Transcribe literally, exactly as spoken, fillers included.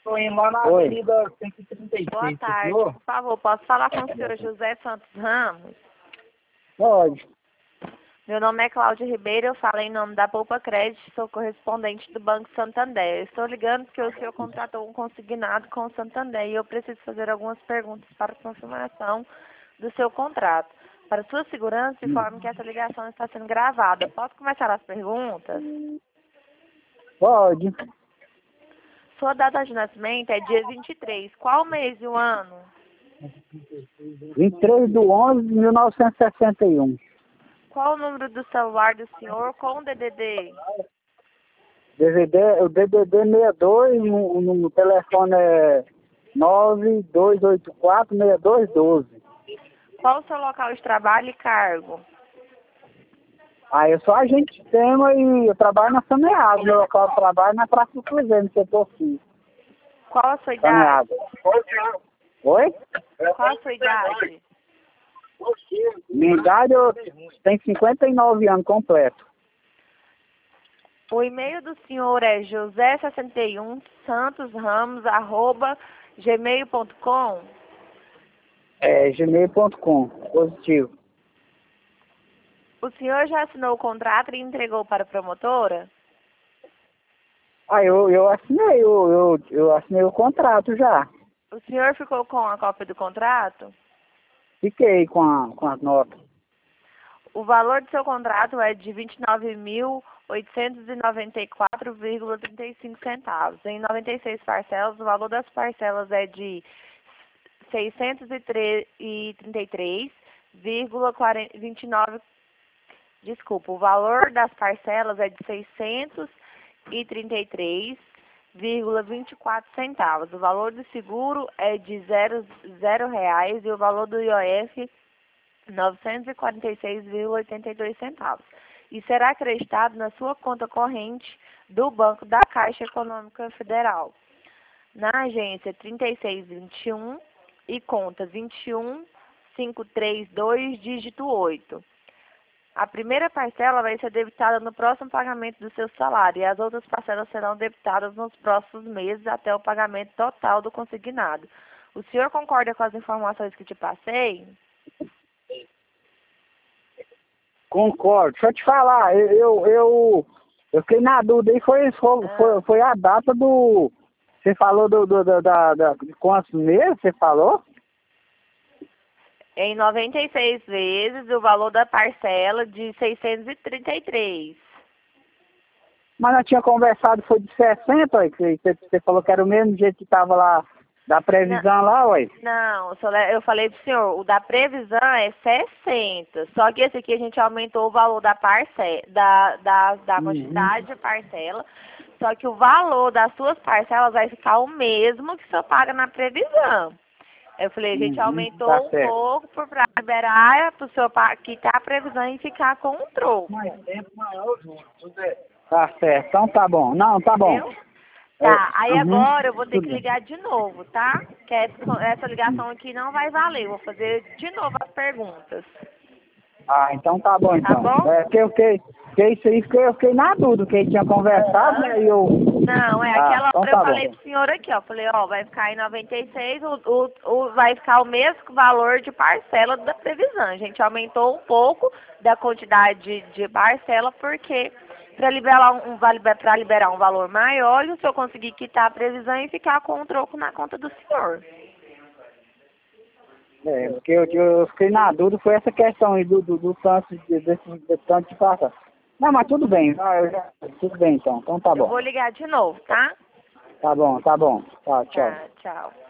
Estou indo lá na Oi. Avenida cento e trinta e seis. Boa tarde, senhor? por favor, posso falar com o senhor José Santos Ramos? Pode. Meu nome é Cláudia Ribeiro, eu falo em nome da Poupa Crédito, sou correspondente do Banco Santander. Eu estou ligando porque o senhor contratou um consignado com o Santander e eu preciso fazer algumas perguntas para confirmação do seu contrato. Para sua segurança, informe que essa ligação está sendo gravada. Posso começar as perguntas? Pode. Sua data de nascimento é dia vinte e três. Qual mês e o ano? vinte e três de onze de mil novecentos e sessenta e um. Qual o número do celular do senhor com o D D D? D V D, o D D D sessenta e dois, no, no telefone é nove dois oito quatro, seis dois um dois. Qual o seu local de trabalho e cargo? Ah, eu sou agente de sistema e eu trabalho na Saneado. Meu local de trabalho é na Praça do Cruzeiro, no setor cinco. Qual a sua idade? Saneado. Oi? Qual a sua idade? Minha idade eu tenho cinquenta e nove anos completo. O e-mail do senhor é josé sessenta e um santos ramos arroba gmail ponto com. É gmail ponto com, positivo. O senhor já assinou o contrato e entregou para a promotora? Ah, eu, eu assinei, eu, eu, eu assinei o contrato já. O senhor ficou com a cópia do contrato? Fiquei com, a, com as notas. O valor do seu contrato é de vinte e nove mil oitocentos e noventa e quatro vírgula trinta e cinco centavos. Em noventa e seis parcelas, o valor das parcelas é de seiscentos e trinta e três vírgula vinte e nove. Desculpa, o valor das parcelas é de seiscentos e trinta e três vírgula vinte e quatro centavos. O valor do seguro é de zero, zero reais e o valor do I O F novecentos e quarenta e seis vírgula oitenta e dois centavos. E será acreditado na sua conta corrente do Banco da Caixa Econômica Federal, na agência trinta e seis vinte e um e conta vinte e um quinhentos e trinta e dois, dígito oito. A primeira parcela vai ser debitada no próximo pagamento do seu salário e as outras parcelas serão debitadas nos próximos meses até o pagamento total do consignado. O senhor concorda com as informações que te passei? Concordo. Deixa eu te falar, eu, eu, eu, eu fiquei na dúvida aí, foi, foi, foi, foi a data do... Você falou do, do, do da, da, de quantos meses, você falou? Em noventa e seis vezes o valor da parcela de seiscentos e trinta e três. Mas nós tinha conversado, foi de sessenta, ué, que você, você falou que era o mesmo jeito que estava lá, da previsão Não, lá, ué. não, eu falei pro senhor, o da previsão é sessenta. Só que esse aqui a gente aumentou o valor da parcela, da, da, da Uhum. quantidade de parcela. Só que o valor das suas parcelas vai ficar o mesmo que o senhor paga na previsão. Eu falei, a gente Uhum, aumentou tá um certo. pouco para liberar para o senhor quitar a previsão e ficar com um troco. Tá certo, então tá bom. Não, tá bom. Entendeu? Tá, É, aí uhum, agora eu vou ter tudo que bem. ligar de novo, tá? Que essa, essa ligação aqui não vai valer. Eu vou fazer de novo as perguntas. Ah, então tá bom, Tá então. bom? É, que eu fiquei, que isso aí, fiquei, eu fiquei na dúvida, que ele tinha conversado, né, e eu... Não, é Ah, aquela então hora tá eu bom. falei pro senhor aqui, ó. Falei, ó, vai ficar em noventa e seis, o, o, o, vai ficar o mesmo valor de parcela da previsão. A gente aumentou um pouco da quantidade de parcela, porque para liberar um, para liberar um valor maior, e o senhor conseguir quitar a previsão e ficar com o troco na conta do senhor. É, porque eu, eu fiquei na dúvida, foi essa questão aí do, do, do tanto de, desse, desse tanto de passa. Não, mas tudo bem, ah, eu já, tudo bem então, então tá Eu bom. vou ligar de novo, tá? Tá bom, tá bom. Tá, tchau. Tá, tchau.